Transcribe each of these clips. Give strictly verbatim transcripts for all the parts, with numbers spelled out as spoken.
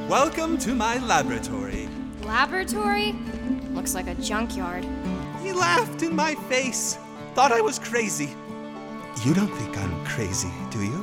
Welcome to my laboratory. Laboratory? Looks like a junkyard. He laughed in my face. Thought I was crazy. You don't think I'm crazy, do you?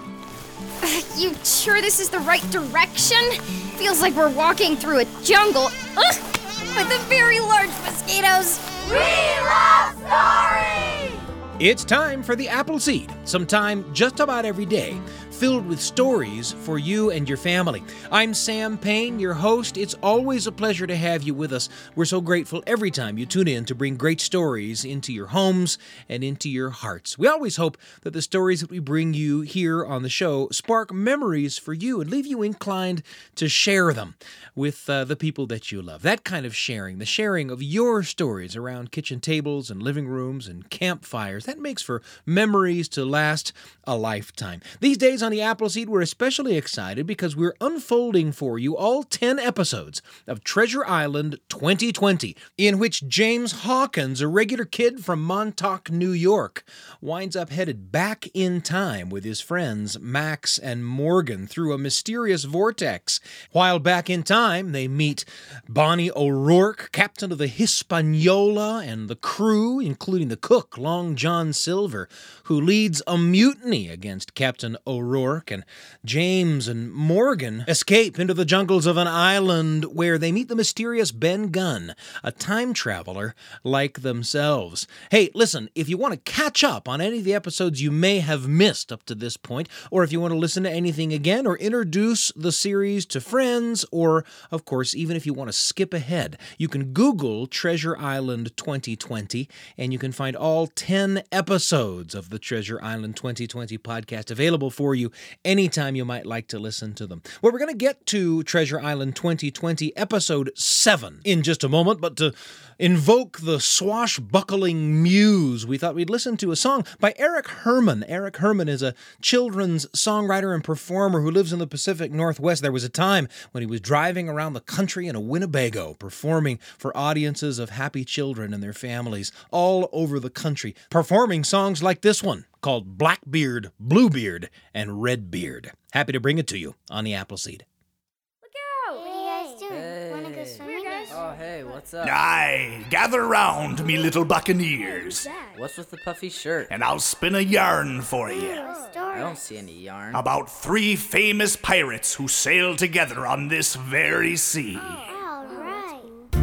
You sure this is the right direction? Feels like we're walking through a jungle. Ugh, with the very large mosquitoes. We love stories! It's time for the Appleseed, sometime just about every day, filled with stories for you and your family. I'm Sam Payne, your host. It's always a pleasure to have you with us. We're so grateful every time you tune in to bring great stories into your homes and into your hearts. We always hope that the stories that we bring you here on the show spark memories for you and leave you inclined to share them with uh, the people that you love. That kind of sharing, the sharing of your stories around kitchen tables and living rooms and campfires, that makes for memories to last a lifetime. These days on the Appleseed, we're especially excited because we're unfolding for you all ten episodes of Treasure Island twenty twenty, in which James Hawkins, a regular kid from Montauk, New York, winds up headed back in time with his friends Max and Morgan through a mysterious vortex. While back in time, they meet Bonnie O'Rourke, captain of the Hispaniola, and the crew, including the cook, Long John Silver, who leads a mutiny against Captain O'Rourke, and James and Morgan escape into the jungles of an island where they meet the mysterious Ben Gunn, a time traveler like themselves. Hey, listen, if you want to catch up on any of the episodes you may have missed up to this point, or if you want to listen to anything again, or introduce the series to friends, or, of course, even if you want to skip ahead, you can Google Treasure Island twenty twenty, and you can find all ten episodes of the Treasure Island twenty twenty podcast available for you anytime you might like to listen to them. Well, we're going to get to Treasure Island twenty twenty episode seven in just a moment, but to invoke the swashbuckling muse, we thought we'd listen to a song by Eric Herman. Eric Herman is a children's songwriter and performer who lives in the Pacific Northwest. There was a time when he was driving around the country in a Winnebago, performing for audiences of happy children and their families all over the country, performing songs like this one called Blackbeard, Bluebeard, and Redbeard. Happy to bring it to you on the Appleseed. Look out! What are you guys doing? Hey. Want to go swimming? Oh, hey, what's up? Aye, gather round, me little buccaneers, What's with the puffy shirt? and I'll spin a yarn for you A story. I don't see any yarn. about three famous pirates who sailed together on this very sea. All right.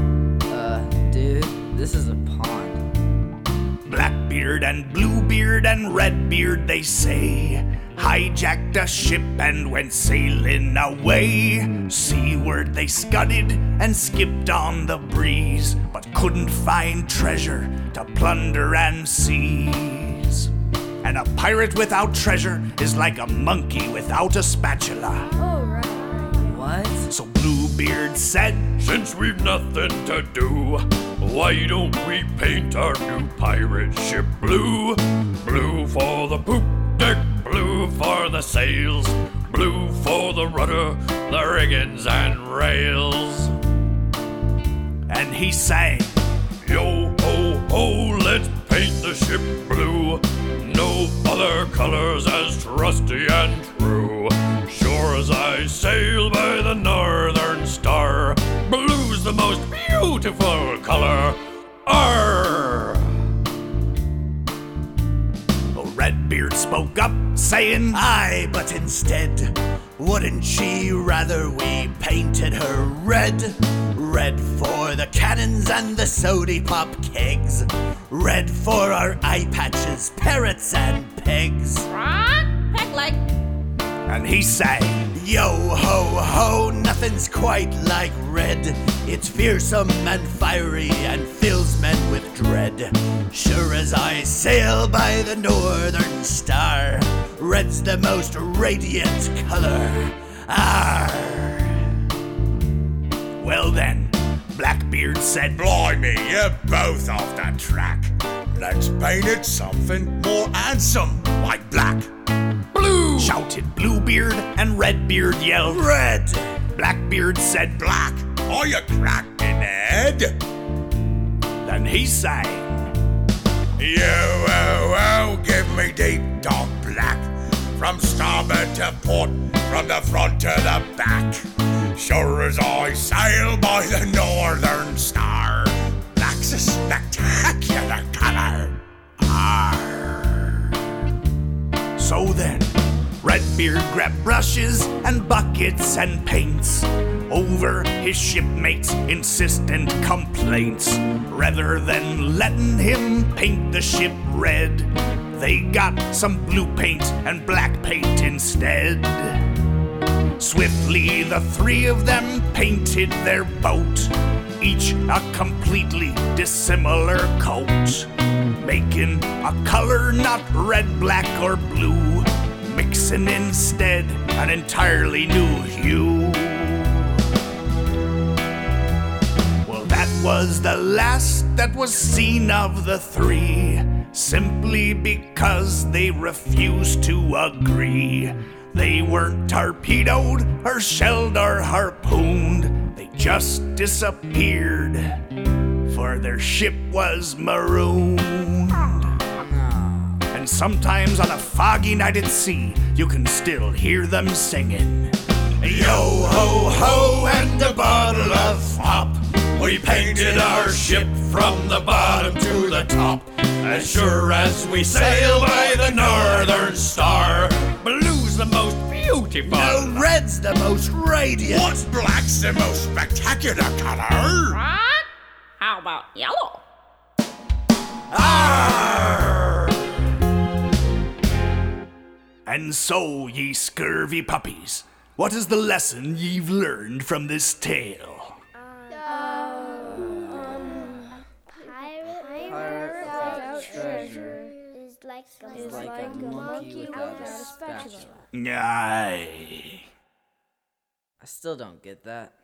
Uh, dude, this is a pond. Blackbeard and Bluebeard and Redbeard, they say, hijacked a ship and went sailing away. Seaward they scudded and skipped on the breeze, but couldn't find treasure to plunder and seize. And a pirate without treasure is like a monkey without a spatula. What? So Bluebeard said, Since we've nothing to do, why don't we paint our new pirate ship blue? Blue for the poop deck, blue for the sails, blue for the rudder, the riggings and rails. and he sang, Yo ho ho, let's paint the ship blue. No other colors as trusty and true. Sure as I sail by the northern star, blue's the most beautiful color. Arr! Well, Redbeard spoke up, saying, Aye, but instead, wouldn't she rather we painted her red? Red for the cannons and the sody pop kegs. Red for our eye patches, parrots and pegs. Heck like. And he sang, Yo ho ho, nothing's quite like red. It's fearsome and fiery and fills men with dread. Sure as I sail by the northern star, red's the most radiant color. Arr! Well then, Blackbeard said, Blimey, you're both off the track. Let's paint it something more handsome, like black. Blue! Shouted Bluebeard, and Redbeard yelled, Red! Blackbeard said, Black! Are you cracked in the head? Then he sang, You, oh, oh, give me deep dark black. From starboard to port, from the front to the back. Sure as I sail by the Northern Star, black's a spectacular color. Arr. So then, Redbeard grabbed brushes and buckets and paints over his shipmates' insistent complaints. Rather than letting him paint the ship red, they got some blue paint and black paint instead. Swiftly the three of them painted their boat, each a completely dissimilar coat, making a color not red, black, or blue, mixing instead an entirely new hue. Well, that was the last that was seen of the three, simply because they refused to agree. They weren't torpedoed or shelled or harpooned, they just disappeared, for their ship was marooned. And sometimes on a foggy night at sea, you can still hear them singing, Yo ho ho and a bottle of fop. We painted our ship from the bottom to the top. As sure as we sail by the Northern Star, blue's the most beautiful. no, red's the most radiant. What's black's the most spectacular color? What? How about yellow? Arr! And so, ye scurvy puppies, what is the lesson ye've learned from this tale? Is like, It's like a monkey without a spatula. Aye. I still don't get that.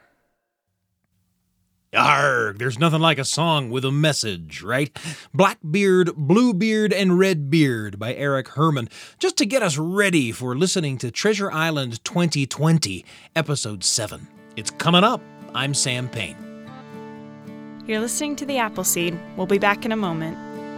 Arrgh, there's nothing like a song with a message, right? Blackbeard, Bluebeard, and Redbeard by Eric Herman, just to get us ready for listening to Treasure Island twenty twenty, Episode seven. It's coming up. I'm Sam Payne. You're listening to The Appleseed. We'll be back in a moment.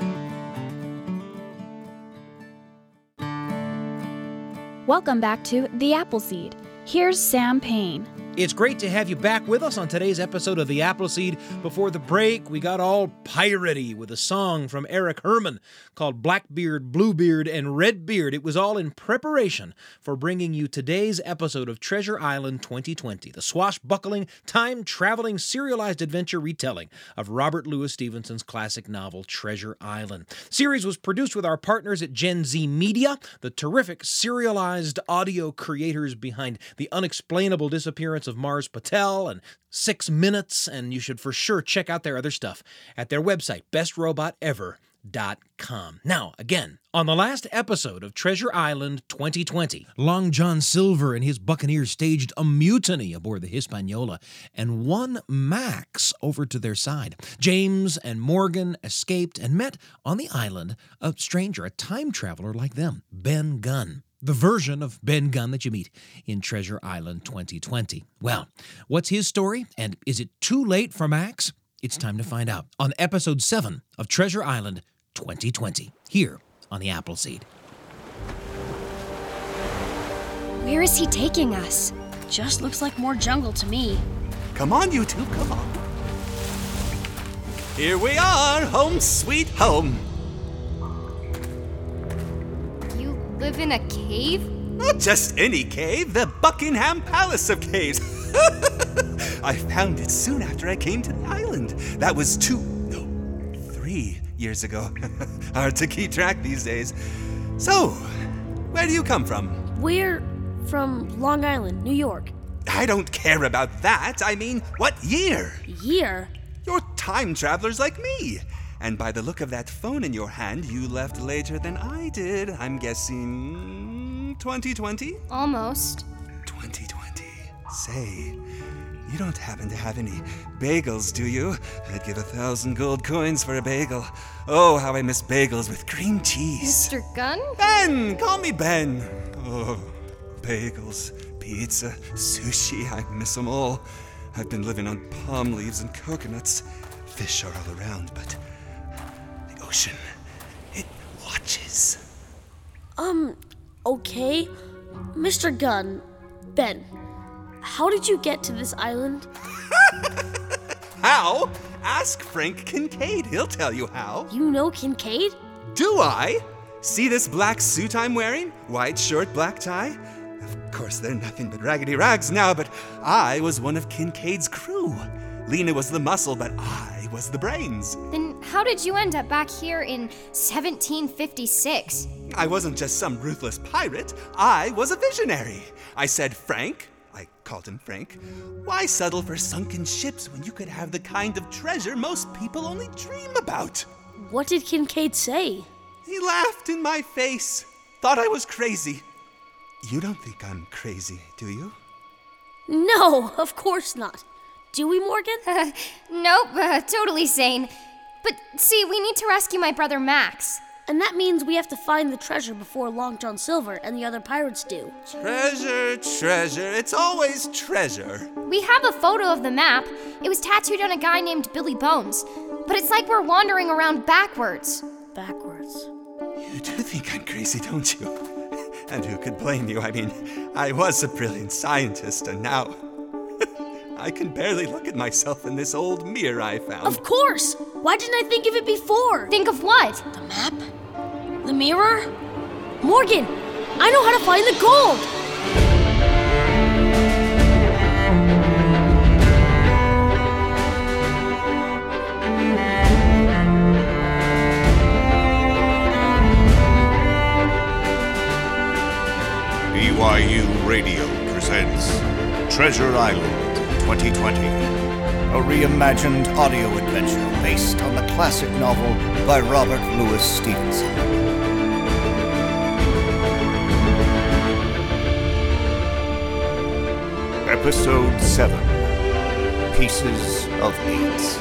Welcome back to The Appleseed. Here's Sam Payne. It's great to have you back with us on today's episode of The Appleseed. Before the break, we got all piratey with a song from Eric Herman called Blackbeard, Bluebeard, and Redbeard. It was all in preparation for bringing you today's episode of Treasure Island twenty twenty, the swashbuckling, time-traveling, serialized adventure retelling of Robert Louis Stevenson's classic novel Treasure Island. The series was produced with our partners at Gen Z Media, the terrific serialized audio creators behind The Unexplainable Disappearance of Mars Patel and Six Minutes, and you should for sure check out their other stuff at their website, best robot ever dot com. Now, again, on the last episode of Treasure Island twenty twenty, Long John Silver and his Buccaneers staged a mutiny aboard the Hispaniola and won Max over to their side. James and Morgan escaped and met on the island a stranger, a time traveler like them, Ben Gunn. The version of Ben Gunn that you meet in Treasure Island twenty twenty. Well, what's his story, and is it too late for Max? It's time to find out on Episode seven of Treasure Island twenty twenty, here on The Appleseed. Where is he taking us? Just looks like more jungle to me. Come on, you two, come on. Here we are, home sweet home. You live in a cave? Not just any cave, the Buckingham Palace of caves. I found it soon after I came to the island. That was two, no, three years ago. Hard to keep track these days. So, where do you come from? We're from Long Island, New York. I don't care about that. I mean, what year? Year? You're time travelers like me. And by the look of that phone in your hand, you left later than I did. I'm guessing twenty twenty? Almost. twenty twenty. Say, you don't happen to have any bagels, do you? I'd give a thousand gold coins for a bagel. Oh, how I miss bagels with cream cheese. Mister Gunn? Ben! Call me Ben. Oh, bagels, pizza, sushi, I miss them all. I've been living on palm leaves and coconuts. Fish are all around, but the ocean, it watches. Um, okay. Mister Gunn, Ben, how did you get to this island? How? Ask Frank Kincaid. He'll tell you how. You know Kincaid? Do I? See this black suit I'm wearing? White short, black tie? Of course, they're nothing but raggedy rags now, but I was one of Kincaid's crew. Lena was the muscle, but I was the brains. Then how did you end up back here in seventeen fifty-six? I wasn't just some ruthless pirate. I was a visionary. I said, Frank, I called him Frank, why settle for sunken ships when you could have the kind of treasure most people only dream about? What did Kincaid say? He laughed in my face, thought I was crazy. You don't think I'm crazy, do you? No, of course not. Do we, Morgan? Uh, nope, uh, totally sane. But see, we need to rescue my brother Max. And that means we have to find the treasure before Long John Silver and the other pirates do. Treasure, treasure, it's always treasure. We have a photo of the map. It was tattooed on a guy named Billy Bones. But it's like we're wandering around backwards. Backwards? You do think I'm crazy, don't you? And who could blame you? I mean, I was a brilliant scientist, and now I can barely look at myself in this old mirror I found. Of course! Why didn't I think of it before? Think of what? The map? The mirror? Morgan, I know how to find the gold! B Y U Radio presents Treasure Island twenty twenty. A reimagined audio adventure based on the classic novel by Robert Louis Stevenson. Episode seven, Pieces of Eight.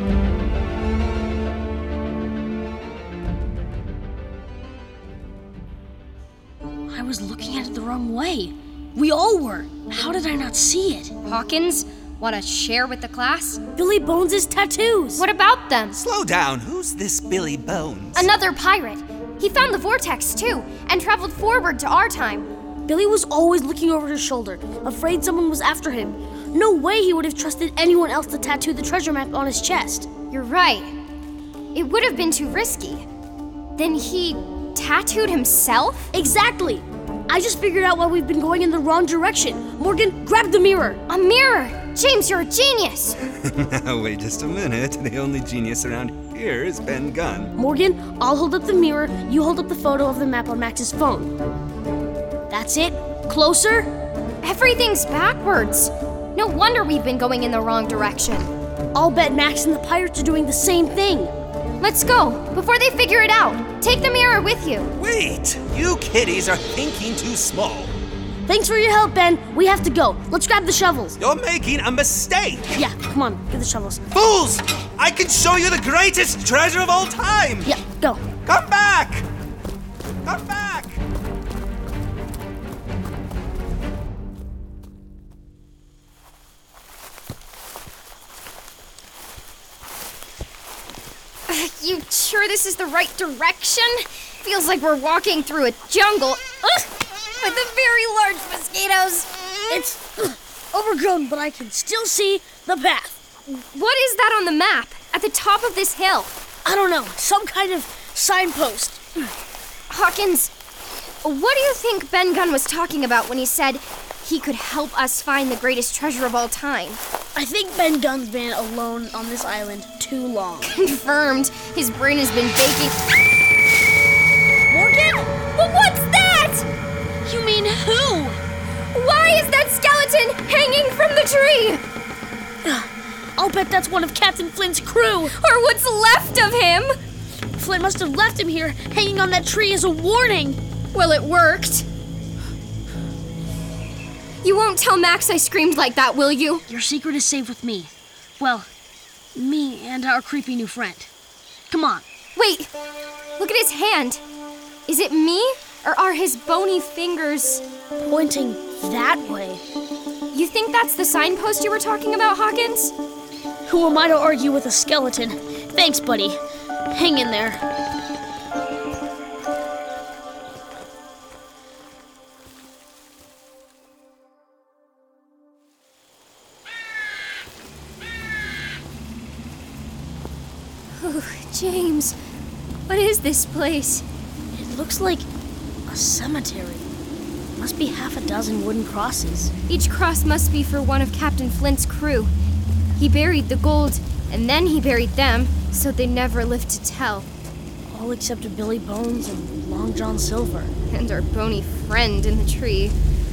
I was looking at it the wrong way. We all were. How did I not see it? Hawkins, want to share with the class? Billy Bones' tattoos. What about them? Slow down. Who's this Billy Bones? Another pirate. He found the vortex, too, and traveled forward to our time. Billy was always looking over his shoulder, afraid someone was after him. No way he would have trusted anyone else to tattoo the treasure map on his chest. You're right. It would have been too risky. Then he tattooed himself? Exactly. I just figured out why we've been going in the wrong direction. Morgan, grab the mirror. A mirror? James, you're a genius. Now, wait just a minute. The only genius around here is Ben Gunn. Morgan, I'll hold up the mirror. You hold up the photo of the map on Max's phone. That's it. Closer. Everything's backwards. No wonder we've been going in the wrong direction. I'll bet Max and the pirates are doing the same thing. Let's go, before they figure it out. Take the mirror with you. Wait! You kiddies are thinking too small. Thanks for your help, Ben. We have to go. Let's grab the shovels. You're making a mistake. Yeah, come on, get the shovels. Fools! I can show you the greatest treasure of all time. Yeah, go. Come back! Come back! You sure this is the right direction? Feels like we're walking through a jungle. Ugh, with the very large mosquitoes. It's ugh, overgrown, but I can still see the path. What is that on the map at the top of this hill? I don't know, some kind of signpost. Hawkins, what do you think Ben Gunn was talking about when he said he could help us find the greatest treasure of all time? I think Ben Gunn's been alone on this island too long. Confirmed. His brain has been baking. Morgan? Well, what's that? You mean who? Why is that skeleton hanging from the tree? I'll bet that's one of Captain Flint's crew. Or what's left of him. Flint must have left him here, hanging on that tree as a warning. Well, it worked. You won't tell Max I screamed like that, will you? Your secret is safe with me. Well, me and our creepy new friend. Come on. Wait, look at his hand. Is it me, or are his bony fingers pointing that way? You think that's the signpost you were talking about, Hawkins? Who am I to argue with a skeleton? Thanks, buddy. Hang in there. Oh, James, what is this place? It looks like a cemetery. Must be half a dozen wooden crosses. Each cross must be for one of Captain Flint's crew. He buried the gold, and then he buried them, so they never lived to tell. All except Billy Bones and Long John Silver. And our bony friend in the tree.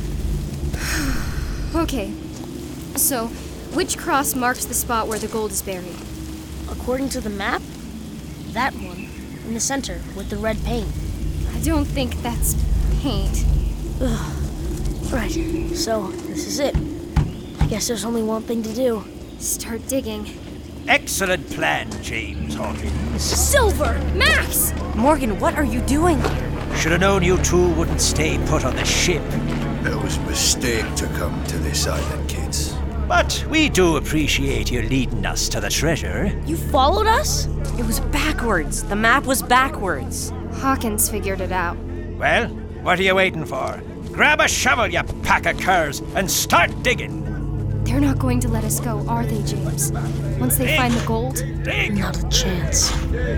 Okay, so which cross marks the spot where the gold is buried? According to the map, that one, in the center, with the red paint. I don't think that's paint. Ugh. Right, so this is it. I guess there's only one thing to do. Start digging. Excellent plan, James Hawkins. Silver! Max! Morgan, what are you doing here? Should have known you two wouldn't stay put on the ship. It was a mistake to come to this island, kids. But we do appreciate you leading us to the treasure. You followed us? It was backwards. The map was backwards. Hawkins figured it out. Well, what are you waiting for? Grab a shovel, you pack of curs, and start digging. They're not going to let us go, are they, James? Once they Dig. find the gold? Dig. Not a chance.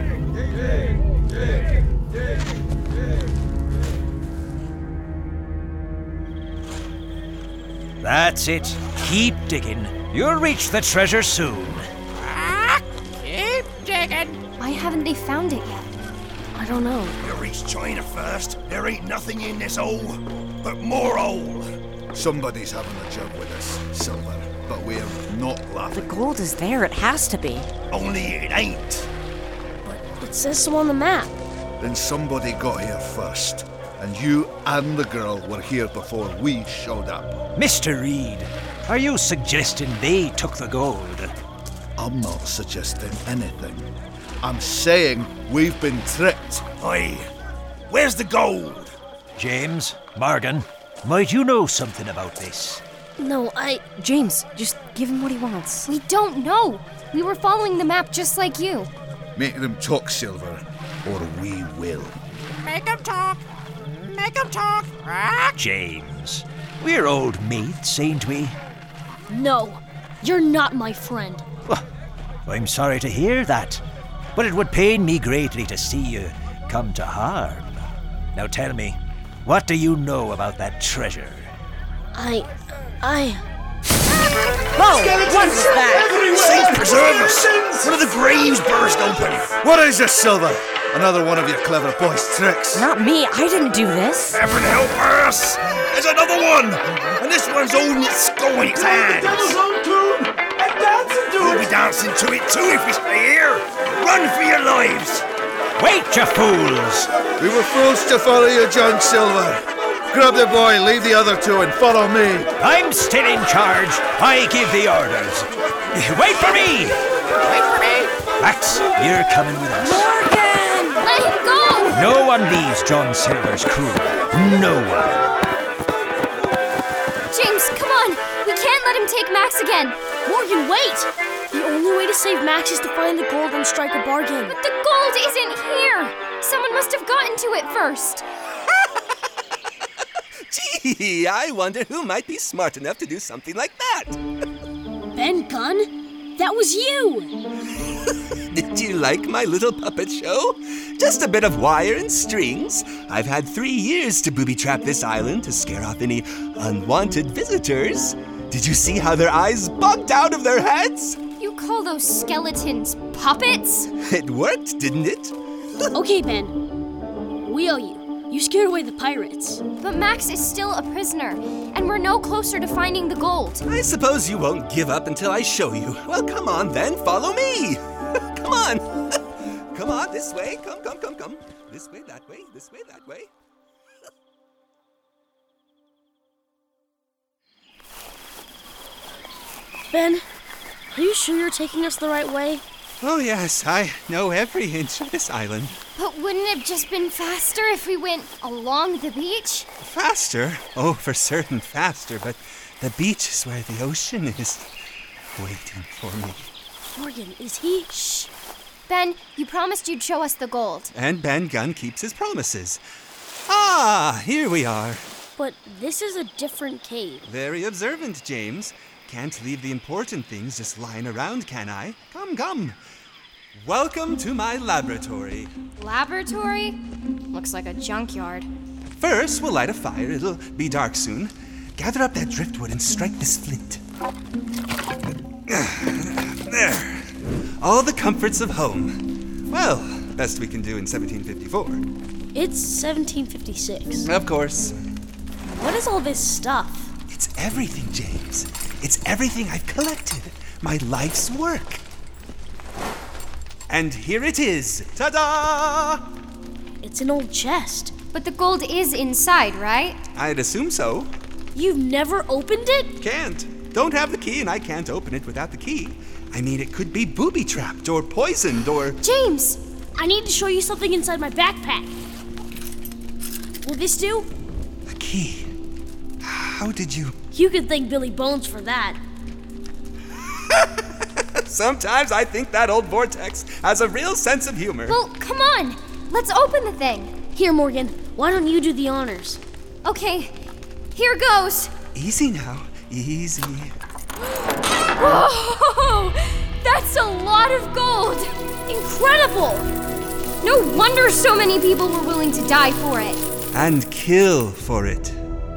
That's it. Keep digging. You'll reach the treasure soon. Ah, keep digging. Why haven't they found it yet? I don't know. You reach China first. There ain't nothing in this hole, but more hole. Somebody's having a joke with us, Silver, but we're not laughing. The gold is there. It has to be. Only it ain't. But it says so on the map. Then somebody got here first, and you and the girl were here before we showed up. Mister Reed, are you suggesting they took the gold? I'm not suggesting anything. I'm saying we've been tricked. Oi, where's the gold? James, Morgan, might you know something about this? No, I... James, just give him what he wants. We don't know. We were following the map just like you. Make them talk, Silver, or we will. Make him talk. Make him talk. Ah. James, we're old mates, ain't we? No, you're not my friend. Well, I'm sorry to hear that, but it would pain me greatly to see you come to harm. Now tell me, what do you know about that treasure? I... I... Whoa! What is that? Saints preserve us! One of the graves burst open! What is this, Silver? Another one of your clever boy's tricks. Not me. I didn't do this. Heaven help us! There's another one! And this one's holding its skull in its hands. We'll be dancing to it too if we stay here. Run for your lives! Wait, you fools! We were fools to follow you, John Silver. Grab the boy, leave the other two, and follow me. I'm still in charge. I give the orders. Wait for me! Wait for me. Max, you're coming with us. Morgan! Let him go! No one leaves John Silver's crew. No one. James, come on! We can't let him take Max again! Morgan, wait! The only way to save Max is to find the gold and strike a bargain. But the gold isn't here! Someone must have gotten to it first. Gee, I wonder who might be smart enough to do something like that. Ben Gunn? That was you! Did you like my little puppet show? Just a bit of wire and strings. I've had three years to booby-trap this island to scare off any unwanted visitors. Did you see how their eyes bugged out of their heads? You call those skeletons puppets? It worked, didn't it? Okay, Ben. We owe you. You scared away the pirates. But Max is still a prisoner, and we're no closer to finding the gold. I suppose you won't give up until I show you. Well, come on then, follow me. Come on. Come on, this way. Come, come, come, come. This way, that way, this way, that way. Ben, are you sure you're taking us the right way? Oh, yes, I know every inch of this island. But wouldn't it have just been faster if we went along the beach? Faster? Oh, for certain faster, but the beach is where the ocean is waiting for me. Morgan, is he? Shh. Ben, you promised you'd show us the gold. And Ben Gunn keeps his promises. Ah, here we are. But this is a different cave. Very observant, James. Can't leave the important things just lying around, can I? Come, come. Welcome to my laboratory. Laboratory? Looks like a junkyard. First, we'll light a fire. It'll be dark soon. Gather up that driftwood and strike this flint. There. All the comforts of home. Well, best we can do in seventeen fifty-four. It's seventeen fifty-six. Of course. What is all this stuff? It's everything, James. It's everything I've collected. My life's work. And here it is. Ta-da! It's an old chest. But the gold is inside, right? I'd assume so. You've never opened it? Can't. Don't have the key, and I can't open it without the key. I mean, it could be booby-trapped or poisoned or... James! I need to show you something inside my backpack. Will this do? A key. How did you... You could thank Billy Bones for that. Sometimes I think that old vortex has a real sense of humor. Well, come on. Let's open the thing. Here, Morgan. Why don't you do the honors? Okay. Here goes. Easy now. Easy. Whoa! That's a lot of gold. Incredible! No wonder so many people were willing to die for it. And kill for it.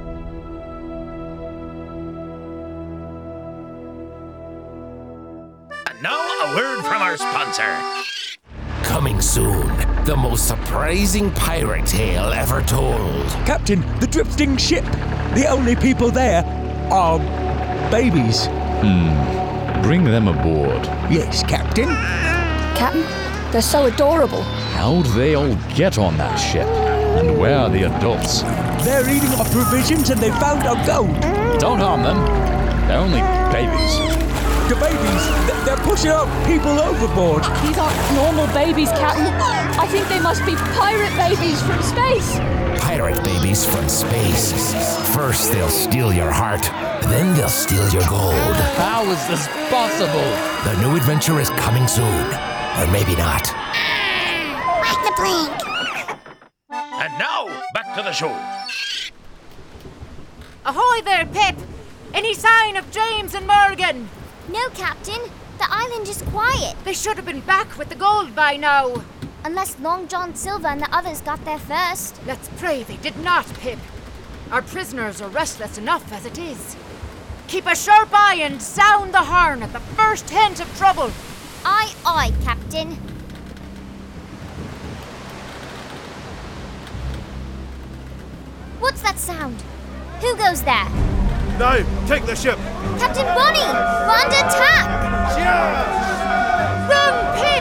And now a word from our sponsor. Coming soon, the most surprising pirate tale ever told. Captain, the drifting ship. The only people there are babies. Hmm. Bring them aboard. Yes, Captain. Captain, they're so adorable. How'd they all get on that ship? And where are the adults? They're eating our provisions and they found our gold. Don't harm them. They're only babies. The babies, they're pushing our people overboard. These aren't normal babies, Captain. I think they must be pirate babies from space. Pirate babies from space. First they'll steal your heart, then they'll steal your gold. How is this possible? The new adventure is coming soon. Or maybe not. Whack the plank. And now, back to the show. Ahoy there, Pip! Any sign of James and Morgan? No, Captain. The island is quiet. They should have been back with the gold by now. Unless Long John Silver and the others got there first. Let's pray they did not, Pip. Our prisoners are restless enough as it is. Keep a sharp eye and sound the horn at the first hint of trouble. Aye, aye, Captain. What's that sound? Who goes there? Now, take the ship. Captain Bonnie! We're under attack! Run, Pip!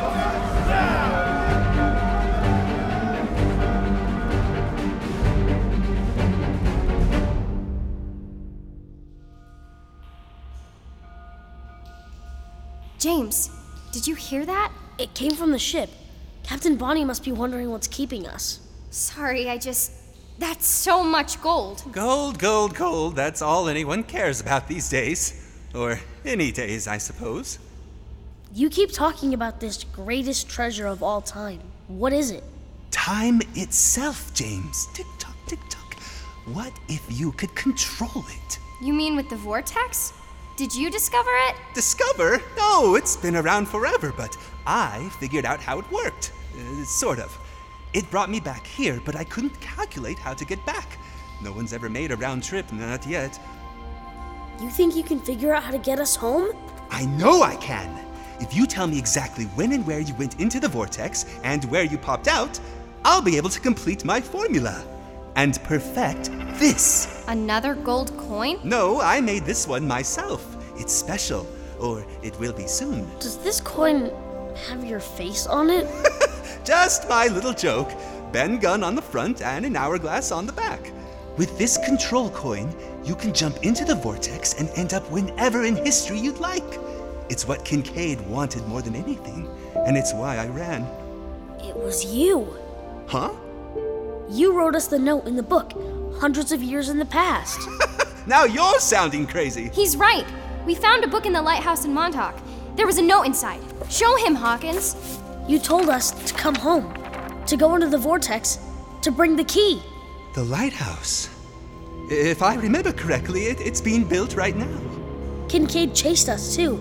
James, did you hear that? It came from the ship. Captain Bonnie must be wondering what's keeping us. Sorry, I just... That's so much gold. Gold, gold, gold. That's all anyone cares about these days. Or any days, I suppose. You keep talking about this greatest treasure of all time. What is it? Time itself, James. Tick-tock, tick-tock. What if you could control it? You mean with the vortex? Did you discover it? Discover? No, it's been around forever, but I figured out how it worked. Uh, sort of. It brought me back here, but I couldn't calculate how to get back. No one's ever made a round trip, not yet. You think you can figure out how to get us home? I know I can! If you tell me exactly when and where you went into the vortex and where you popped out, I'll be able to complete my formula. And perfect this. Another gold coin? No, I made this one myself. It's special, or it will be soon. Does this coin have your face on it? Just my little joke. Ben Gunn on the front and an hourglass on the back. With this control coin, you can jump into the vortex and end up whenever in history you'd like. It's what Kincaid wanted more than anything, and it's why I ran. It was you. Huh? You wrote us the note in the book, hundreds of years in the past. Now you're sounding crazy. He's right. We found a book in the lighthouse in Montauk. There was a note inside. Show him, Hawkins. You told us to come home, to go into the vortex, to bring the key. The lighthouse? If I remember correctly, it, it's being built right now. Kincaid chased us, too.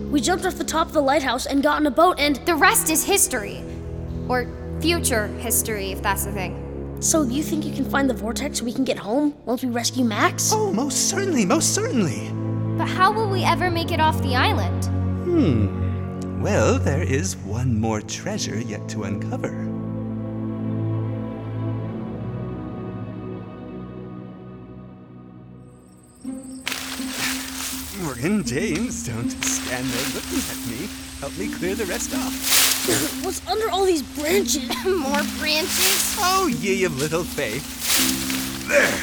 We jumped off the top of the lighthouse and got in a boat and... The rest is history. Or future history, if that's the thing. So you think you can find the vortex so we can get home once we rescue Max? Oh, most certainly, most certainly. But how will we ever make it off the island? Hmm. Well, there is one more treasure yet to uncover. Morgan, James, don't stand there looking at me. Help me clear the rest off. What's under all these branches? More branches? Oh, ye of little faith. There.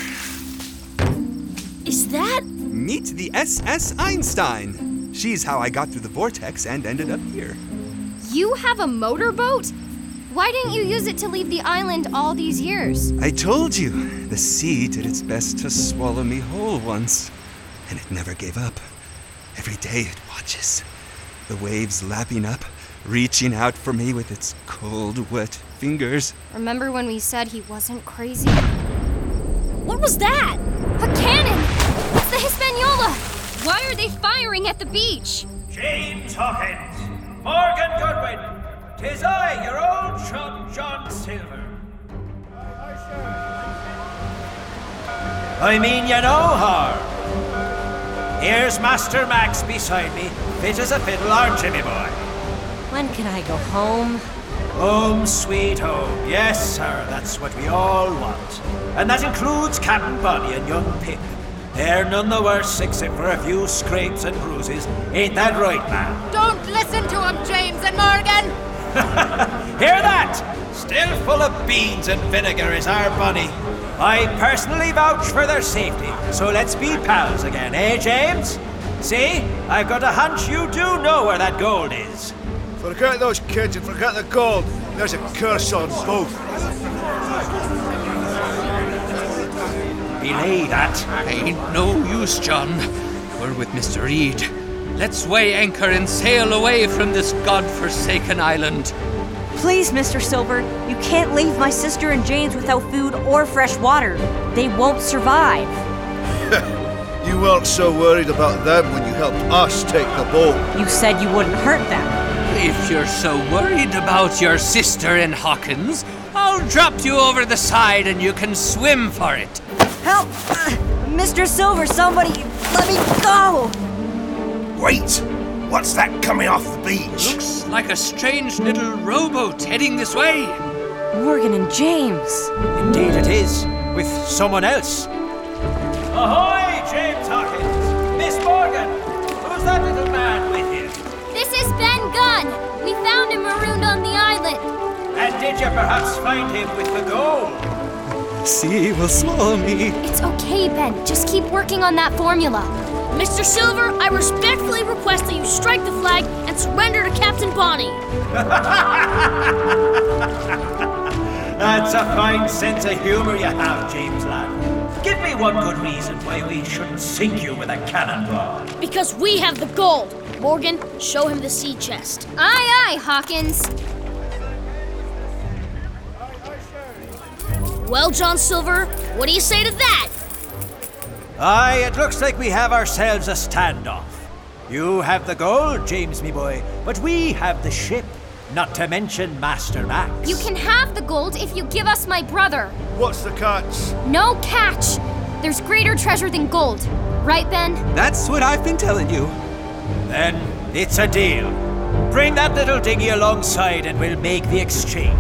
Is that? Meet the S S Einstein. She's how I got through the vortex and ended up here. You have a motorboat? Why didn't you use it to leave the island all these years? I told you, the sea did its best to swallow me whole once, and it never gave up. Every day it watches, the waves lapping up, reaching out for me with its cold, wet fingers. Remember when we said he wasn't crazy? What was that? A cannon! It's the Hispaniola! Why are they firing at the beach? James Hawkins, Morgan Goodwin, 'tis I, your old chum, John Silver. I mean you no harm. Here's Master Max beside me, fit as a fiddle, aren't you, me boy? When can I go home? Home, sweet home. Yes, sir, that's what we all want. And that includes Captain Bonnie and young Pip. They're none the worse except for a few scrapes and bruises. Ain't that right, man? Don't listen to him, James and Morgan! Hear that? Still full of beans and vinegar is our Bonnie. I personally vouch for their safety, so let's be pals again, eh, James? See, I've got a hunch you do know where that gold is. Forget those kids and forget the gold. There's a curse on both. Belay that. Ain't no use, John. We're with Mister Reed. Let's weigh anchor and sail away from this god-forsaken island. Please, Mister Silver, you can't leave my sister and James without food or fresh water. They won't survive. You weren't so worried about them when you helped us take the boat. You said you wouldn't hurt them. If you're so worried about your sister and Hawkins, I'll drop you over the side and you can swim for it. Help! Uh, Mister Silver, somebody, let me go! Wait! What's that coming off the beach? Looks like a strange little rowboat heading this way. Morgan and James. Indeed it is, with someone else. Ahoy, James Hawkins! Miss Morgan! Who's that little man with you? This is Ben Gunn! We found him marooned on the island. And did you perhaps find him with the gold? Sea will swallow me. It's okay, Ben. Just keep working on that formula. Mister Silver, I respectfully request that you strike the flag and surrender to Captain Bonnie. That's a fine sense of humor you have, James lad. Give me one good reason why we shouldn't sink you with a cannonball. Because we have the gold. Morgan, show him the sea chest. Aye, aye, Hawkins. Well, John Silver, what do you say to that? Aye, it looks like we have ourselves a standoff. You have the gold, James, me boy, but we have the ship, not to mention Master Max. You can have the gold if you give us my brother. What's the catch? No catch. There's greater treasure than gold. Right, Ben? That's what I've been telling you. Then it's a deal. Bring that little dinghy alongside and we'll make the exchange.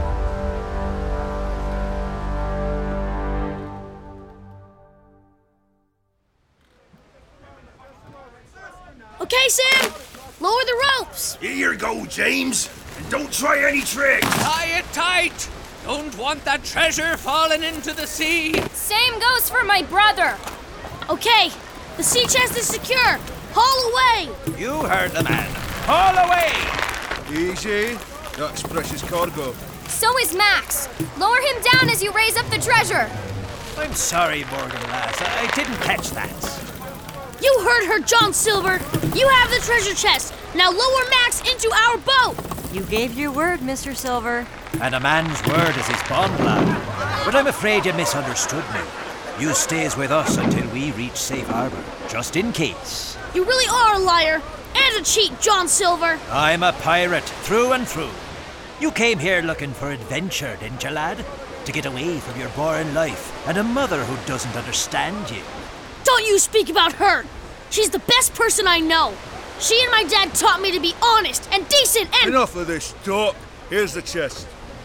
Okay, Sam, lower the ropes. Here you go, James. And don't try any tricks. Tie it tight. Don't want that treasure falling into the sea. Same goes for my brother. Okay, the sea chest is secure. Haul away. You heard the man. Haul away. Easy. That's precious cargo. So is Max. Lower him down as you raise up the treasure. I'm sorry, Morgan lass. I didn't catch that. You heard her, John Silver. You have the treasure chest. Now lower Max into our boat. You gave your word, Mister Silver. And a man's word is his bond, lad. But I'm afraid you misunderstood me. You stays with us until we reach safe harbor, just in case. You really are a liar and Try to cheat, John Silver! I'm a pirate, through and through. You came here looking for adventure, didn't you, lad? To get away from your boring life and a mother who doesn't understand you. Don't you speak about her! She's the best person I know! She and my dad taught me to be honest and decent and— Enough of this talk. Here's the chest.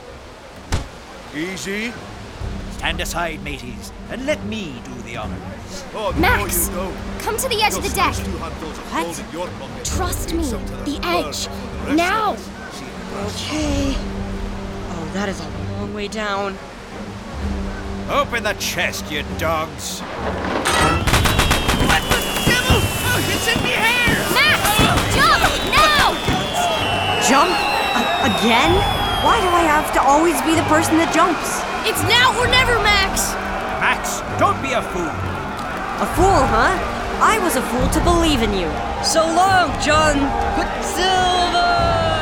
Easy. Stand aside, mateys, and let me do the honors. Oh, Max, no, you don't. come to the edge of the deck. What? Trust me, the edge. Now. Okay. Oh, that is a long way down. Open the chest, you dogs. What the devil? Oh, it's in the air! Max, jump now! Jump? A- again? Why do I have to always be the person that jumps? It's now or never, Max! Max, don't be a fool. A fool, huh? I was a fool to believe in you. So long, John Quicksilver!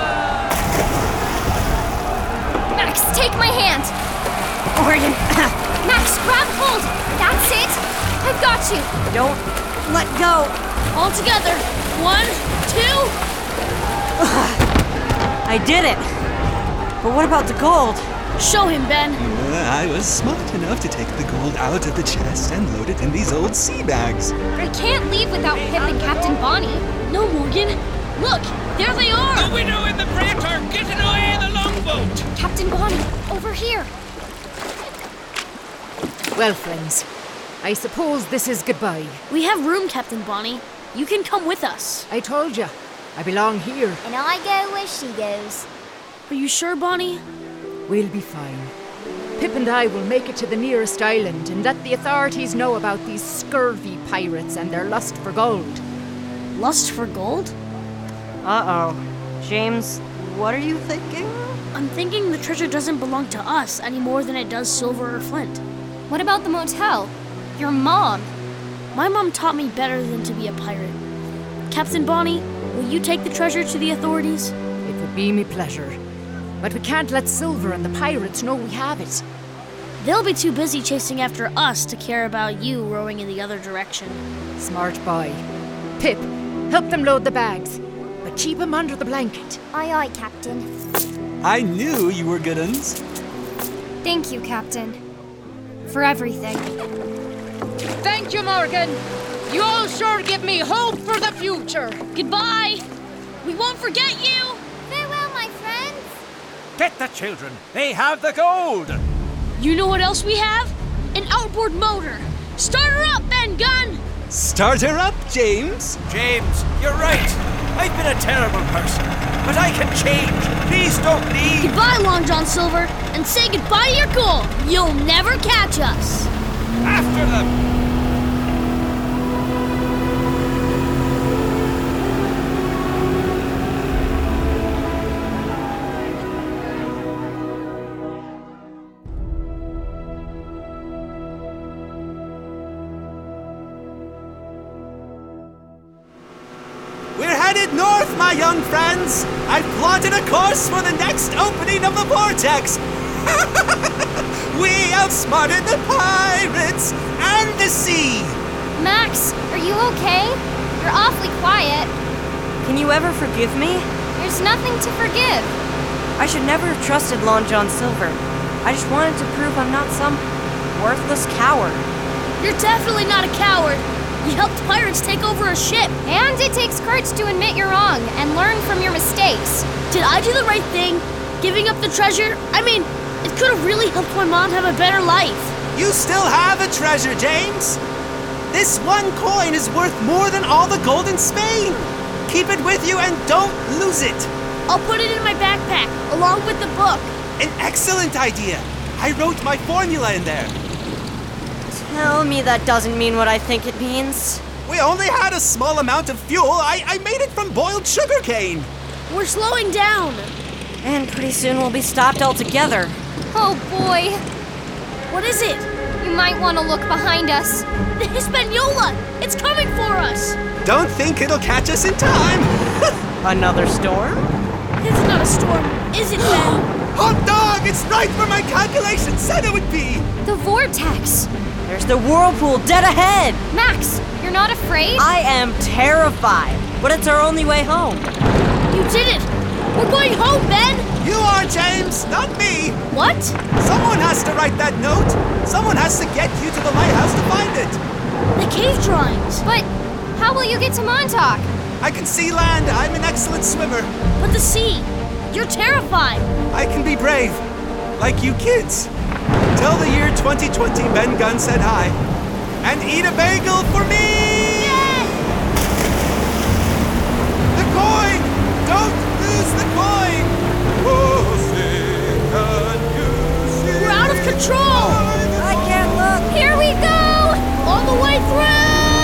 Max, take my hand. Oregon. Max, grab hold. That's it. I've got you. Don't let go. All together. One, two. I did it. But what about the gold? Show him, Ben. Uh, I was smart enough to take the gold out of the chest and load it in these old sea bags. I can't leave without Pip and Captain Bonnie. No, Morgan. Look, there they are. The widow and the praetor getting away in the longboat. Captain Bonnie, over here. Well, friends, I suppose this is goodbye. We have room, Captain Bonnie. You can come with us. I told you, I belong here. And I go where she goes. Are you sure, Bonnie? We'll be fine. Pip and I will make it to the nearest island and let the authorities know about these scurvy pirates and their lust for gold. Lust for gold? Uh-oh. James, what are you thinking? I'm thinking the treasure doesn't belong to us any more than it does Silver or Flint. What about the motel? Your mom? My mom taught me better than to be a pirate. Captain Bonnie, will you take the treasure to the authorities? It would be me pleasure. But we can't let Silver and the pirates know we have it. They'll be too busy chasing after us to care about you rowing in the other direction. Smart boy. Pip, help them load the bags, but keep them under the blanket. Aye, aye, Captain. I knew you were good uns. Thank you, Captain. For everything. Thank you, Morgan. You all sure give me hope for the future. Goodbye. We won't forget you. Farewell, my friends. Get the children. They have the gold. You know what else we have? An outboard motor. Start her up, Ben Gunn. Start her up, James. James, you're right. I've been a terrible person, but I can change. Please don't leave. Goodbye, Long John Silver, and say goodbye to your gold. You'll never catch us. After them. North, my young friends! I've plotted a course for the next opening of the vortex! We outsmarted the pirates and the sea! Max, are you okay? You're awfully quiet. Can you ever forgive me? There's nothing to forgive. I should never have trusted Long John Silver. I just wanted to prove I'm not some worthless coward. You're definitely not a coward. You helped pirates take over a ship. And it takes courage to admit you're wrong and learn from your mistakes. Did I do the right thing? Giving up the treasure? I mean, it could have really helped my mom have a better life. You still have a treasure, James. This one coin is worth more than all the gold in Spain. Keep it with you and don't lose it. I'll put it in my backpack, along with the book. An excellent idea. I wrote my formula in there. Tell me that doesn't mean what I think it means. We only had a small amount of fuel. I, I made it from boiled sugarcane. We're slowing down. And pretty soon we'll be stopped altogether. Oh boy. What is it? You might want to look behind us. The Hispaniola! It's coming for us! Don't think it'll catch us in time. Another storm? It's not a storm, is it, Ben? Hot dog! It's right where my calculations said it would be! The vortex! There's the whirlpool dead ahead! Max, you're not afraid? I am terrified. but it's our only way home. You did it! We're going home, Ben! You are, James, not me! What? Someone has to write that note! Someone has to get you to the lighthouse to find it! The cave drawings! But how will you get to Montauk? I can see land. I'm an excellent swimmer. But the sea! You're terrified! I can be brave, like you kids. Till the year twenty twenty, Ben Gunn said hi. And eat a bagel for me! Yes! The coin! Don't lose the coin! Oh, say, can you see? We're out of control! I can't look! Here we go! All the way through!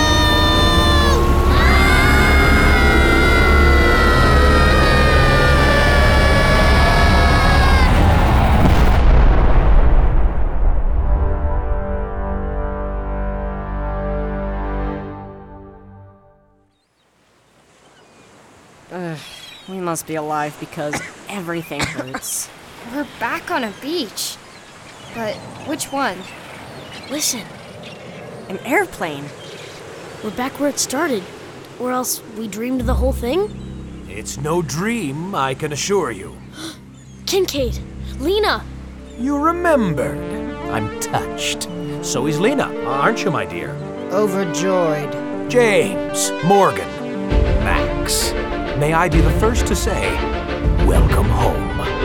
Ugh, we must be alive because everything hurts. We're back on a beach. But which one? Listen. An airplane. We're back where it started. Or else we dreamed the whole thing? It's no dream, I can assure you. Kincaid! Lena! You remembered. I'm touched. So is Lena, aren't you, my dear? Overjoyed. James, Morgan, Max. May I be the first to say, welcome home.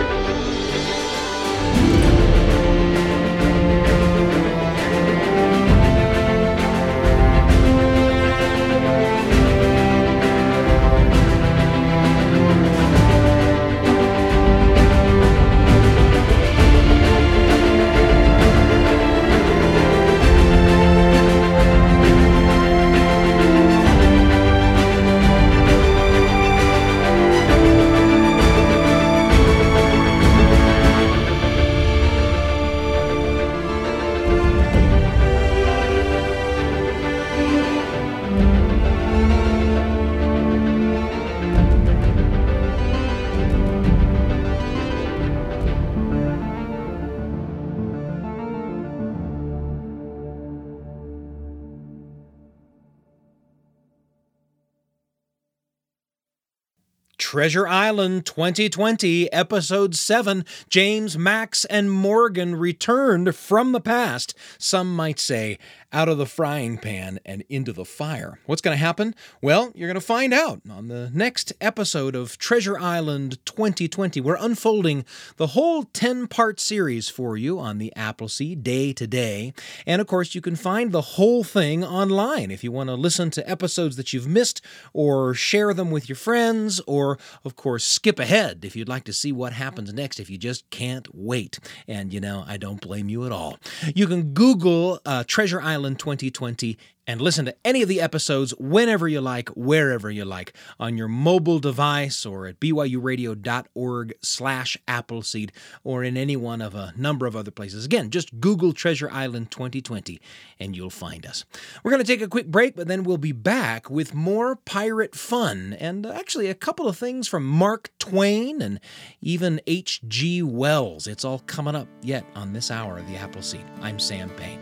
Treasure Island twenty twenty, Episode seven, James, Max, and Morgan returned from the past. Some might say, out of the frying pan and into the fire. What's going to happen? Well, you're going to find out on the next episode of Treasure Island twenty twenty. We're unfolding the whole ten-part series for you on the Appleseed, day to day. And, of course, you can find the whole thing online if you want to listen to episodes that you've missed or share them with your friends or, of course, skip ahead if you'd like to see what happens next if you just can't wait. And, you know, I don't blame you at all. You can Google uh, Treasure Island twenty twenty and listen to any of the episodes whenever you like, wherever you like, on your mobile device or at byuradio.org slash Appleseed or in any one of a number of other places. Again, just Google Treasure Island twenty twenty and you'll find us. We're going to take a quick break, but then we'll be back with more pirate fun and actually a couple of things from Mark Twain and even H G Wells. It's all coming up yet on this hour of the Appleseed. I'm Sam Payne.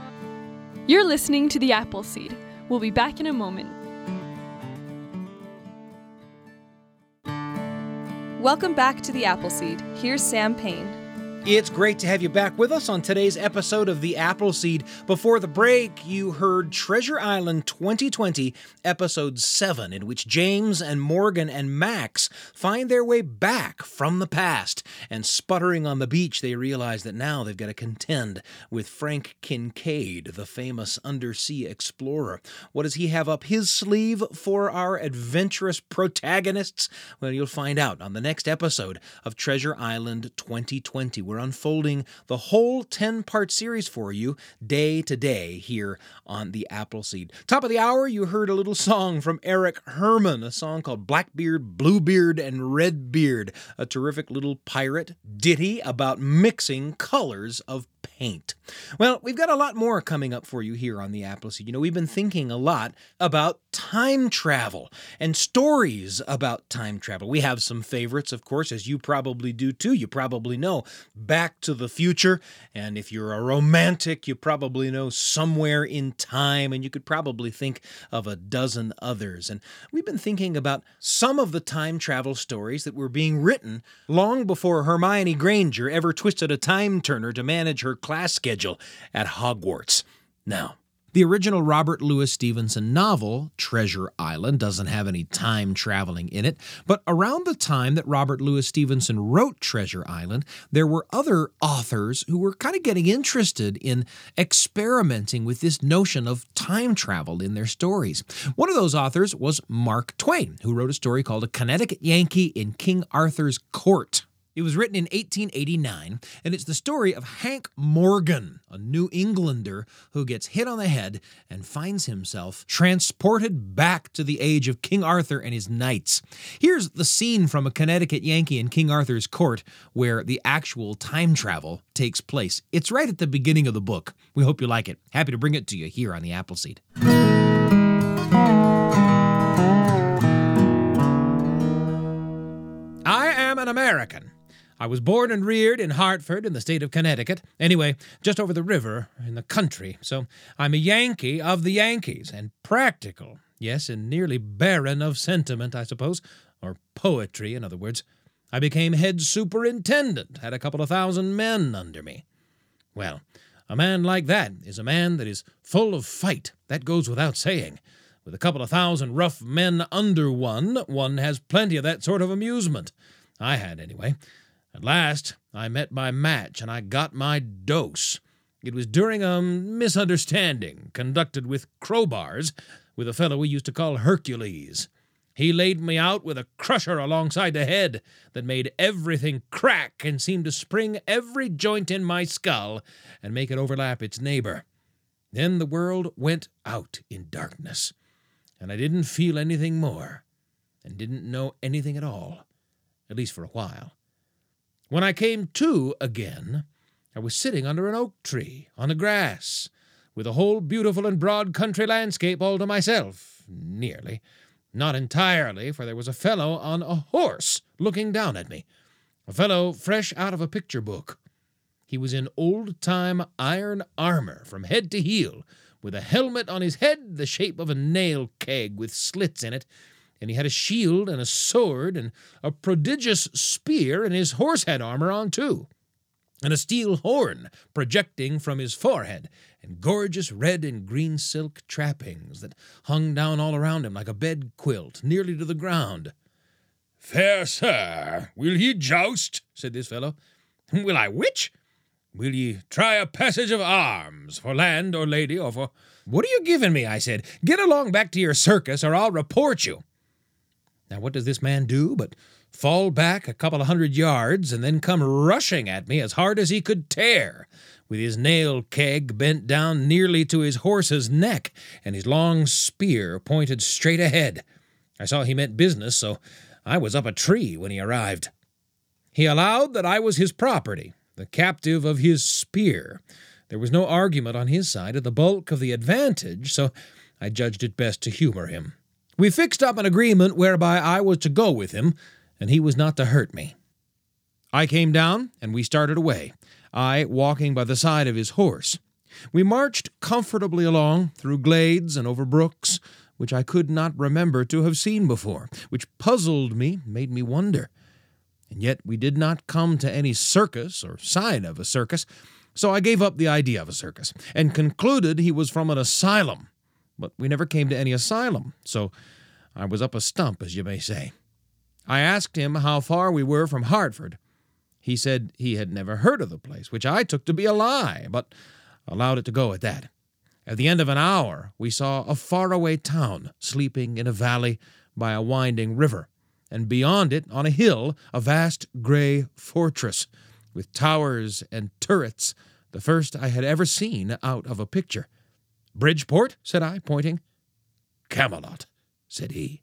You're listening to the Appleseed. We'll be back in a moment. Welcome back to the Appleseed. Here's Sam Payne. It's great to have you back with us on today's episode of The Appleseed. Before the break, you heard Treasure Island twenty twenty, Episode seven, in which James and Morgan and Max find their way back from the past. And sputtering on the beach, they realize that now they've got to contend with Frank Kincaid, the famous undersea explorer. What does he have up his sleeve for our adventurous protagonists? Well, you'll find out on the next episode of Treasure Island twenty twenty. We're unfolding the whole ten-part series for you day to day here on the Appleseed. Top of the hour, you heard a little song from Eric Herman, a song called Blackbeard, Bluebeard, and Redbeard, a terrific little pirate ditty about mixing colors of paint. paint. Well, we've got a lot more coming up for you here on the Appleseed. You know, we've been thinking a lot about time travel and stories about time travel. We have some favorites, of course, as you probably do too. You probably know Back to the Future, and if you're a romantic, you probably know Somewhere in Time, and you could probably think of a dozen others. And we've been thinking about some of the time travel stories that were being written long before Hermione Granger ever twisted a time turner to manage her class schedule at Hogwarts. Now, the original Robert Louis Stevenson novel, Treasure Island, doesn't have any time traveling in it, but around the time that Robert Louis Stevenson wrote Treasure Island, there were other authors who were kind of getting interested in experimenting with this notion of time travel in their stories. One of those authors was Mark Twain, who wrote a story called A Connecticut Yankee in King Arthur's Court. It was written in eighteen eighty-nine, and it's the story of Hank Morgan, a New Englander who gets hit on the head and finds himself transported back to the age of King Arthur and his knights. Here's the scene from A Connecticut Yankee in King Arthur's Court where the actual time travel takes place. It's right at the beginning of the book. We hope you like it. Happy to bring it to you here on the Appleseed. I am an American. I was born and reared in Hartford in the state of Connecticut. Anyway, just over the river in the country. So I'm a Yankee of the Yankees, and practical. Yes, and nearly barren of sentiment, I suppose. Or poetry, in other words. I became head superintendent, had a couple of thousand men under me. Well, a man like that is a man that is full of fight. That goes without saying. With a couple of thousand rough men under one, one has plenty of that sort of amusement. I had, anyway. At last, I met my match, and I got my dose. It was during a misunderstanding conducted with crowbars with a fellow we used to call Hercules. He laid me out with a crusher alongside the head that made everything crack and seemed to spring every joint in my skull and make it overlap its neighbor. Then the world went out in darkness, and I didn't feel anything more, and didn't know anything at all, at least for a while. When I came to again, I was sitting under an oak tree on the grass, with a whole beautiful and broad country landscape all to myself, nearly. Not entirely, for there was a fellow on a horse looking down at me, a fellow fresh out of a picture book. He was in old-time iron armor from head to heel, with a helmet on his head the shape of a nail keg with slits in it, and he had a shield and a sword and a prodigious spear and his horse-head armor on, too, and a steel horn projecting from his forehead, and gorgeous red and green silk trappings that hung down all around him like a bed quilt, nearly to the ground. "Fair sir, will ye joust?" said this fellow. "Will I which?" "Will ye try a passage of arms, for land or lady, or for—" "What are you giving me?" I said. "Get along back to your circus, or I'll report you." Now, what does this man do but fall back a couple of hundred yards and then come rushing at me as hard as he could tear, with his nail keg bent down nearly to his horse's neck and his long spear pointed straight ahead. I saw he meant business, so I was up a tree when he arrived. He allowed that I was his property, the captive of his spear. There was no argument on his side of the bulk of the advantage, so I judged it best to humor him. We fixed up an agreement whereby I was to go with him, and he was not to hurt me. I came down, and we started away, I walking by the side of his horse. We marched comfortably along, through glades and over brooks, which I could not remember to have seen before, which puzzled me, made me wonder. And yet we did not come to any circus or sign of a circus, so I gave up the idea of a circus, and concluded he was from an asylum. But we never came to any asylum, so I was up a stump, as you may say. I asked him how far we were from Hartford. He said he had never heard of the place, which I took to be a lie, but allowed it to go at that. At the end of an hour, we saw a faraway town sleeping in a valley by a winding river, and beyond it, on a hill, a vast gray fortress, with towers and turrets, the first I had ever seen out of a picture. "Bridgeport?" said I, pointing. "Camelot," said he.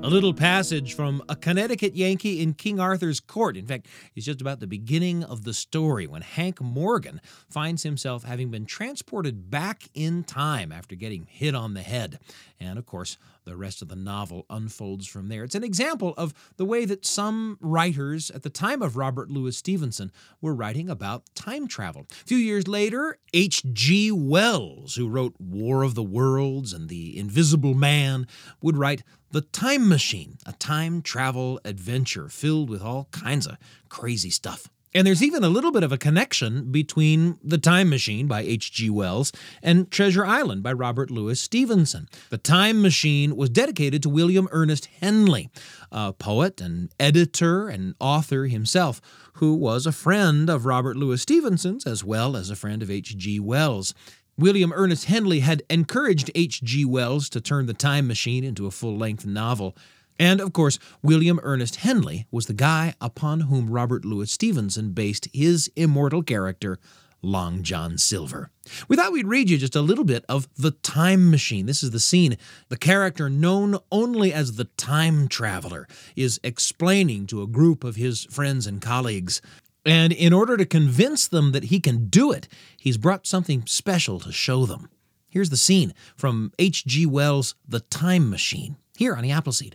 little passage from A Connecticut Yankee in King Arthur's Court. In fact, it's just about the beginning of the story when Hank Morgan finds himself having been transported back in time after getting hit on the head. And, of course, the rest of the novel unfolds from there. It's an example of the way that some writers at the time of Robert Louis Stevenson were writing about time travel. A few years later, H G Wells, who wrote War of the Worlds and The Invisible Man, would write The Time Machine, a time travel adventure filled with all kinds of crazy stuff. And there's even a little bit of a connection between The Time Machine by H G Wells and Treasure Island by Robert Louis Stevenson. The Time Machine was dedicated to William Ernest Henley, a poet and editor and author himself, who was a friend of Robert Louis Stevenson's as well as a friend of H G Wells. William Ernest Henley had encouraged H G Wells to turn The Time Machine into a full-length novel. And, of course, William Ernest Henley was the guy upon whom Robert Louis Stevenson based his immortal character, Long John Silver. We thought we'd read you just a little bit of The Time Machine. This is the scene. The character, known only as the Time Traveler, is explaining to a group of his friends and colleagues. And in order to convince them that he can do it, he's brought something special to show them. Here's the scene from H G Wells' The Time Machine, here on the Appleseed.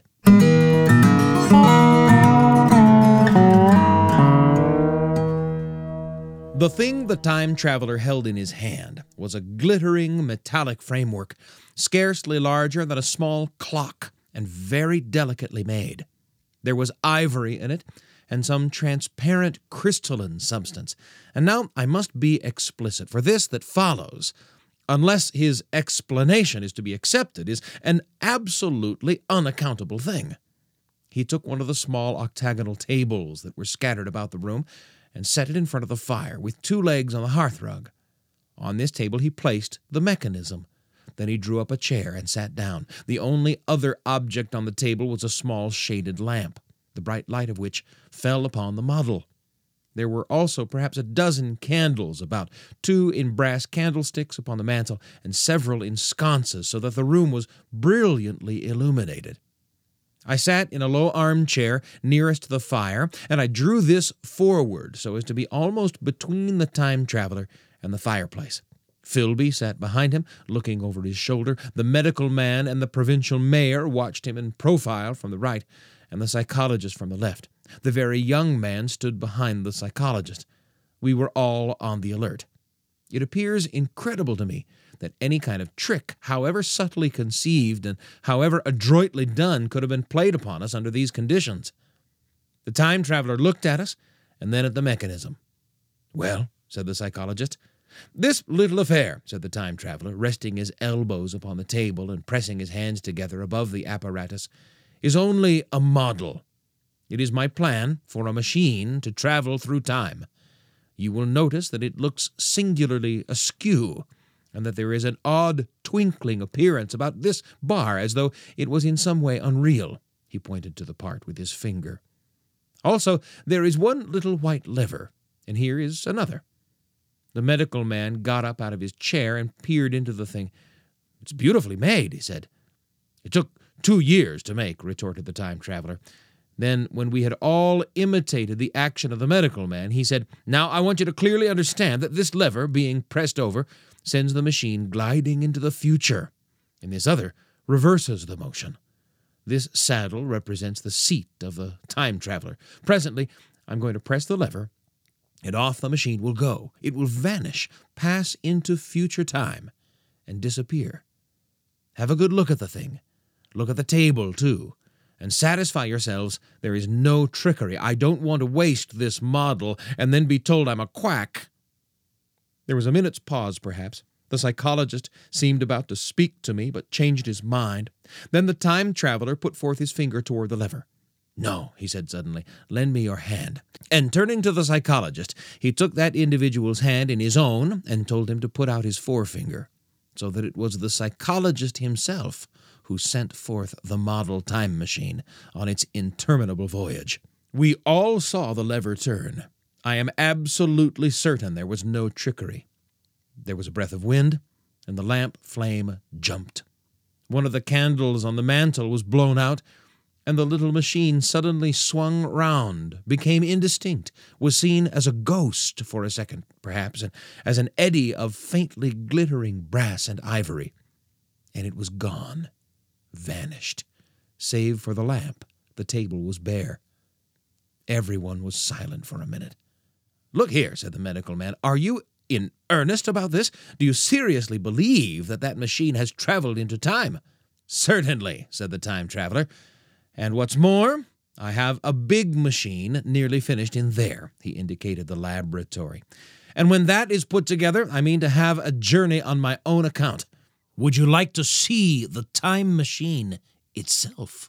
The thing the time traveler held in his hand was a glittering metallic framework, scarcely larger than a small clock and very delicately made. There was ivory in it and some transparent crystalline substance. And now I must be explicit, for this that follows, unless his explanation is to be accepted, is an absolutely unaccountable thing. He took one of the small octagonal tables that were scattered about the room and set it in front of the fire with two legs on the hearthrug. On this table he placed the mechanism. Then he drew up a chair and sat down. The only other object on the table was a small shaded lamp, the bright light of which fell upon the model. There were also perhaps a dozen candles about, two in brass candlesticks upon the mantel, and several in sconces, so that the room was brilliantly illuminated. I sat in a low armchair nearest the fire, and I drew this forward so as to be almost between the time traveler and the fireplace. Philby sat behind him, looking over his shoulder. The medical man and the provincial mayor watched him in profile from the right, and the psychologist from the left. The very young man stood behind the psychologist. We were all on the alert. It appears incredible to me that any kind of trick, however subtly conceived and however adroitly done, could have been played upon us under these conditions. The time traveler looked at us and then at the mechanism. "Well," said the psychologist. "This little affair," said the time traveler, resting his elbows upon the table and pressing his hands together above the apparatus, "is only a model. It is my plan for a machine to travel through time. You will notice that it looks singularly askew, and that there is an odd twinkling appearance about this bar, as though it was in some way unreal." He pointed to the part with his finger. "Also, there is one little white lever, and here is another." The medical man got up out of his chair and peered into the thing. "It's beautifully made," he said. "It took two years to make," retorted the time traveler. Then, when we had all imitated the action of the medical man, he said, "Now I want you to clearly understand that this lever, being pressed over, sends the machine gliding into the future, and this other reverses the motion. This saddle represents the seat of the time traveler. Presently, I'm going to press the lever, and off the machine will go. It will vanish, pass into future time, and disappear. Have a good look at the thing. Look at the table, too, and satisfy yourselves there is no trickery. I don't want to waste this model and then be told I'm a quack." There was a minute's pause, perhaps. The psychologist seemed about to speak to me, but changed his mind. Then the time traveler put forth his finger toward the lever. "No," he said suddenly, "lend me your hand." And turning to the psychologist, he took that individual's hand in his own and told him to put out his forefinger, so that it was the psychologist himself who sent forth the model time machine on its interminable voyage. We all saw the lever turn. I am absolutely certain there was no trickery. There was a breath of wind, and the lamp flame jumped. One of the candles on the mantel was blown out, and the little machine suddenly swung round, became indistinct, was seen as a ghost for a second, perhaps, and as an eddy of faintly glittering brass and ivory. And it was gone, vanished. Save for the lamp, the table was bare. Everyone was silent for a minute. "Look here," said the medical man, "are you in earnest about this? Do you seriously believe that that machine has traveled into time?" "Certainly," said the time traveler. "And what's more, I have a big machine nearly finished in there." He indicated the laboratory. "And when that is put together, I mean to have a journey on my own account. Would you like to see the time machine itself?"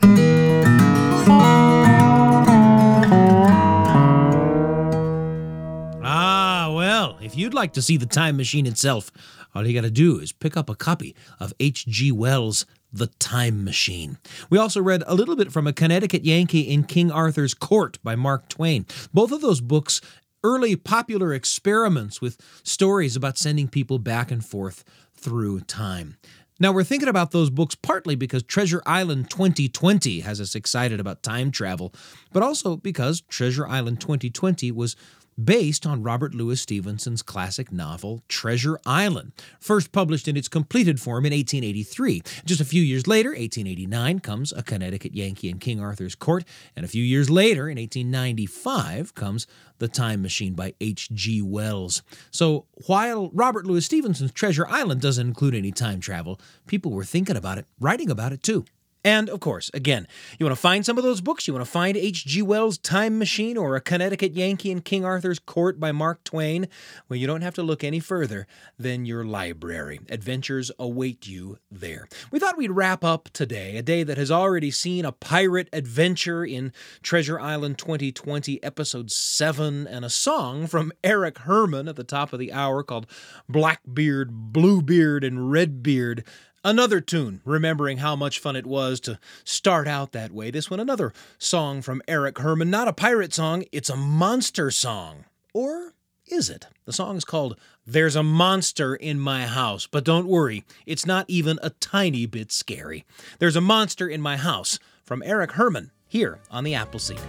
Ah, well, if you'd like to see the time machine itself, all you got to do is pick up a copy of H G Wells' The Time Machine. We also read a little bit from A Connecticut Yankee in King Arthur's Court by Mark Twain. Both of those books, early popular experiments with stories about sending people back and forth through time. Now, we're thinking about those books partly because Treasure Island twenty twenty has us excited about time travel, but also because Treasure Island twenty twenty was based on Robert Louis Stevenson's classic novel Treasure Island, first published in its completed form in eighteen eighty-three. Just a few years later, eighteen eighty-nine, comes A Connecticut Yankee in King Arthur's Court, and a few years later, in eighteen ninety-five, comes The Time Machine by H G Wells. So while Robert Louis Stevenson's Treasure Island doesn't include any time travel, people were thinking about it, writing about it too. And, of course, again, you want to find some of those books? You want to find H G Wells' Time Machine or A Connecticut Yankee in King Arthur's Court by Mark Twain? Well, you don't have to look any further than your library. Adventures await you there. We thought we'd wrap up today, a day that has already seen a pirate adventure in Treasure Island twenty twenty, Episode seven, and a song from Eric Herman at the top of the hour called Blackbeard, Bluebeard, and Redbeard. Another tune, remembering how much fun it was to start out that way. This one, another song from Eric Herman. Not a pirate song, it's a monster song. Or is it? The song is called There's a Monster in My House. But don't worry, it's not even a tiny bit scary. There's a Monster in My House from Eric Herman, here on the Appleseed.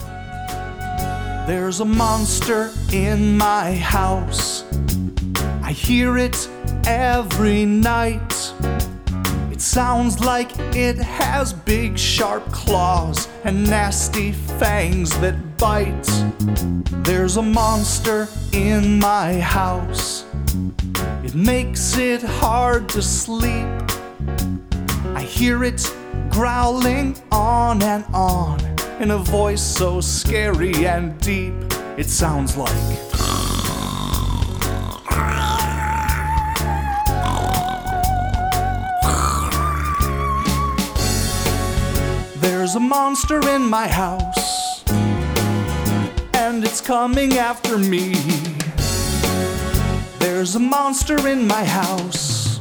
There's a monster in my house. I hear it every night. It sounds like it has big sharp claws and nasty fangs that bite. There's a monster in my house. It makes it hard to sleep. I hear it growling on and on in a voice so scary and deep. It sounds like there's a monster in my house, and it's coming after me. There's a monster in my house.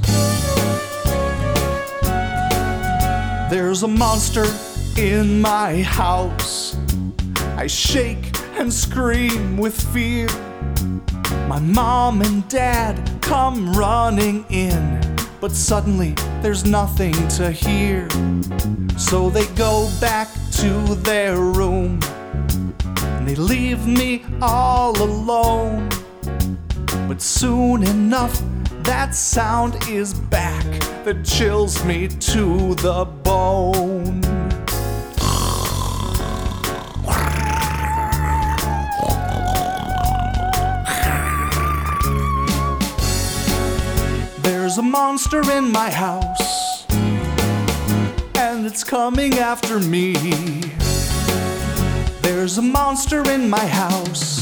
There's a monster in my house. I shake and scream with fear. My mom and dad come running in, but suddenly there's nothing to hear. So they go back to their room, and they leave me all alone. But soon enough, that sound is back that chills me to the bone. There's a monster in my house, and it's coming after me. There's a monster in my house.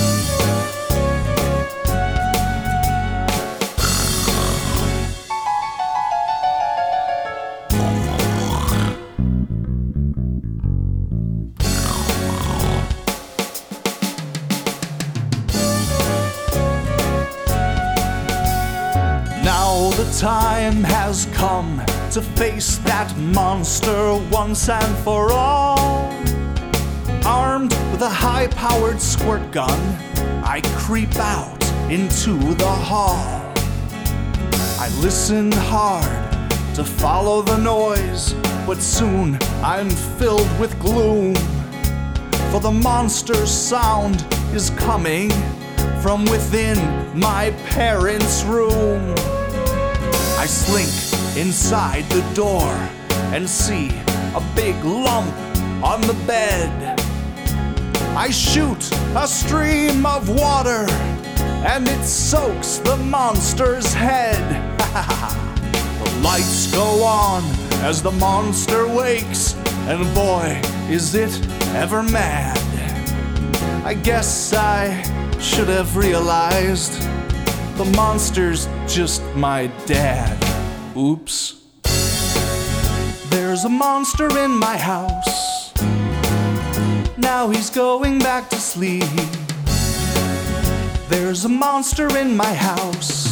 Now the time has come to face that monster once and for all. Armed with a high-powered squirt gun, I creep out into the hall. I listen hard to follow the noise but soon I'm filled with gloom. For the monster's sound is coming from within my parents' room. I slink inside the door and see a big lump on the bed. I shoot a stream of water and it soaks the monster's head. The lights go on as the monster wakes, and boy, is it ever mad. I guess I should have realized the monster's just my dad. Oops. There's a monster in my house. Now he's going back to sleep. There's a monster in my house.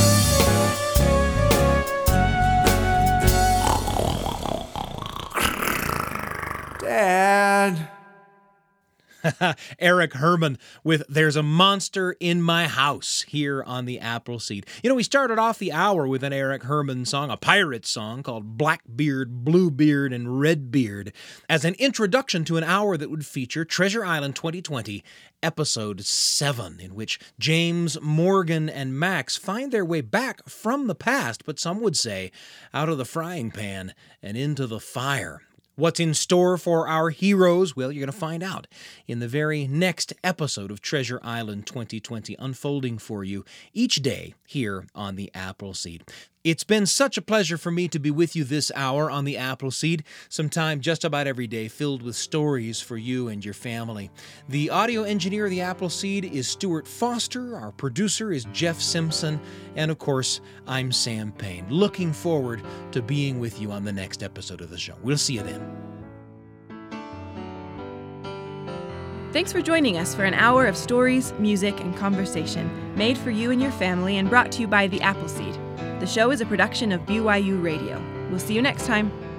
Dad. Eric Herman with There's a Monster in My House here on the Appleseed. You know, we started off the hour with an Eric Herman song, a pirate song called Blackbeard, Bluebeard, and Redbeard, as an introduction to an hour that would feature Treasure Island twenty twenty, Episode seven, in which James, Morgan, and Max find their way back from the past, but some would say out of the frying pan and into the fire. What's in store for our heroes? Well, you're going to find out in the very next episode of Treasure Island twenty twenty, unfolding for you each day here on the Appleseed. It's been such a pleasure for me to be with you this hour on the Appleseed, sometime just about every day filled with stories for you and your family. The audio engineer of the Appleseed is Stuart Foster, our producer is Jeff Simpson, and of course, I'm Sam Payne. Looking forward to being with you on the next episode of the show. We'll see you then. Thanks for joining us for an hour of stories, music, and conversation made for you and your family and brought to you by the Appleseed. The show is a production of B Y U Radio. We'll see you next time.